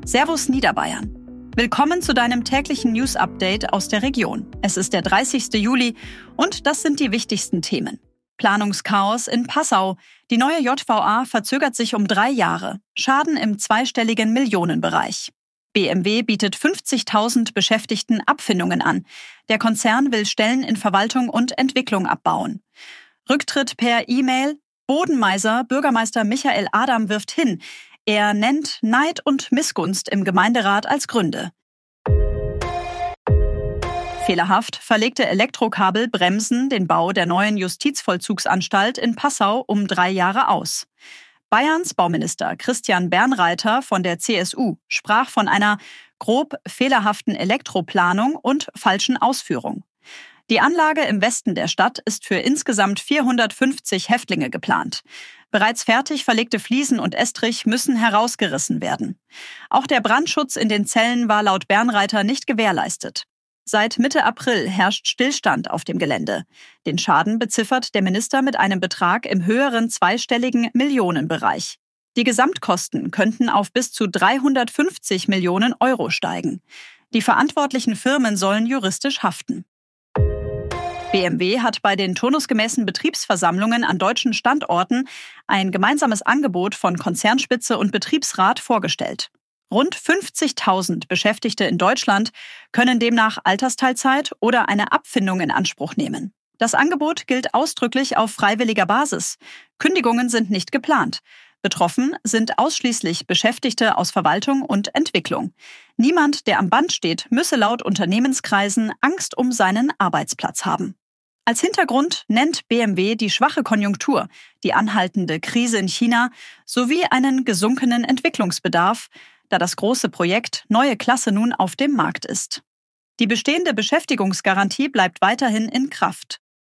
Servus Niederbayern. Willkommen zu deinem täglichen News-Update aus der Region. Es ist der 30. Juli und das sind die wichtigsten Themen. Planungschaos in Passau. Die neue JVA verzögert sich um 3 Jahre. Schaden im zweistelligen Millionenbereich. BMW bietet 50.000 Beschäftigten Abfindungen an. Der Konzern will Stellen in Verwaltung und Entwicklung abbauen. Rücktritt per E-Mail. Bodenmeiser Bürgermeister Michael Adam wirft hin. Er nennt Neid und Missgunst im Gemeinderat als Gründe. Fehlerhaft verlegte Elektrokabel bremsen den Bau der neuen Justizvollzugsanstalt in Passau um 3 Jahre aus. Bayerns Bauminister Christian Bernreiter von der CSU sprach von einer grob fehlerhaften Elektroplanung und falschen Ausführung. Die Anlage im Westen der Stadt ist für insgesamt 450 Häftlinge geplant. Bereits fertig verlegte Fliesen und Estrich müssen herausgerissen werden. Auch der Brandschutz in den Zellen war laut Bernreiter nicht gewährleistet. Seit Mitte April herrscht Stillstand auf dem Gelände. Den Schaden beziffert der Minister mit einem Betrag im höheren zweistelligen Millionenbereich. Die Gesamtkosten könnten auf bis zu 350 Millionen Euro steigen. Die verantwortlichen Firmen sollen juristisch haften. BMW hat bei den turnusgemäßen Betriebsversammlungen an deutschen Standorten ein gemeinsames Angebot von Konzernspitze und Betriebsrat vorgestellt. Rund 50.000 Beschäftigte in Deutschland können demnach Altersteilzeit oder eine Abfindung in Anspruch nehmen. Das Angebot gilt ausdrücklich auf freiwilliger Basis. Kündigungen sind nicht geplant. Betroffen sind ausschließlich Beschäftigte aus Verwaltung und Entwicklung. Niemand, der am Band steht, müsse laut Unternehmenskreisen Angst um seinen Arbeitsplatz haben. Als Hintergrund nennt BMW die schwache Konjunktur, die anhaltende Krise in China sowie einen gesunkenen Entwicklungsbedarf, da das große Projekt Neue Klasse nun auf dem Markt ist. Die bestehende Beschäftigungsgarantie bleibt weiterhin in Kraft.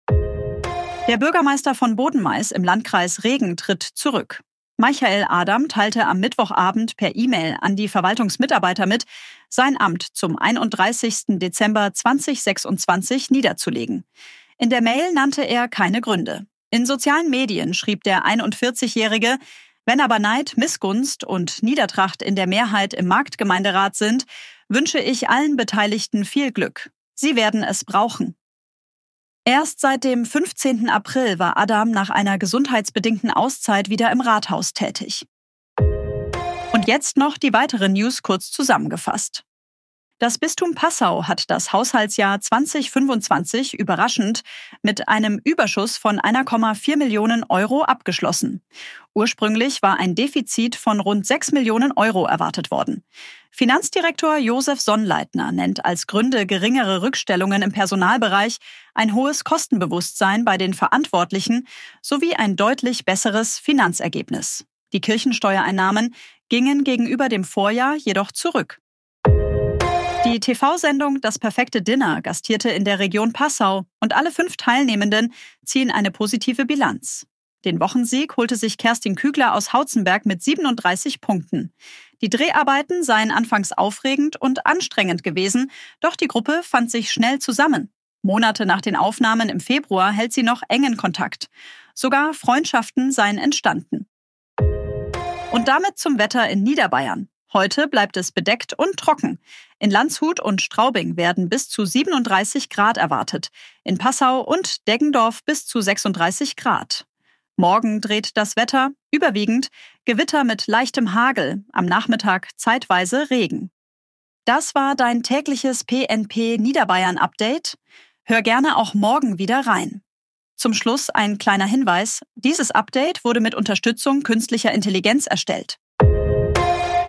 Der Bürgermeister von Bodenmais im Landkreis Regen tritt zurück. Michael Adam teilte am Mittwochabend per E-Mail an die Verwaltungsmitarbeiter mit, sein Amt zum 31. Dezember 2026 niederzulegen. In der Mail nannte er keine Gründe. In sozialen Medien schrieb der 41-Jährige, wenn aber Neid, Missgunst und Niedertracht in der Mehrheit im Marktgemeinderat sind, wünsche ich allen Beteiligten viel Glück. Sie werden es brauchen. Erst seit dem 15. April war Adam nach einer gesundheitsbedingten Auszeit wieder im Rathaus tätig. Und jetzt noch die weiteren News kurz zusammengefasst. Das Bistum Passau hat das Haushaltsjahr 2025 überraschend mit einem Überschuss von 1,4 Millionen Euro abgeschlossen. Ursprünglich war ein Defizit von rund 6 Millionen Euro erwartet worden. Finanzdirektor Josef Sonnleitner nennt als Gründe geringere Rückstellungen im Personalbereich, ein hohes Kostenbewusstsein bei den Verantwortlichen sowie ein deutlich besseres Finanzergebnis. Die Kirchensteuereinnahmen gingen gegenüber dem Vorjahr jedoch zurück. Die TV-Sendung Das perfekte Dinner gastierte in der Region Passau und alle 5 Teilnehmenden ziehen eine positive Bilanz. Den Wochensieg holte sich Kerstin Kügler aus Hautzenberg mit 37 Punkten. Die Dreharbeiten seien anfangs aufregend und anstrengend gewesen, doch die Gruppe fand sich schnell zusammen. Monate nach den Aufnahmen im Februar hält sie noch engen Kontakt. Sogar Freundschaften seien entstanden. Und damit zum Wetter in Niederbayern. Heute bleibt es bedeckt und trocken. In Landshut und Straubing werden bis zu 37 Grad erwartet. In Passau und Deggendorf bis zu 36 Grad. Morgen dreht das Wetter, überwiegend Gewitter mit leichtem Hagel, am Nachmittag zeitweise Regen. Das war dein tägliches PNP Niederbayern Update. Hör gerne auch morgen wieder rein. Zum Schluss ein kleiner Hinweis. Dieses Update wurde mit Unterstützung künstlicher Intelligenz erstellt.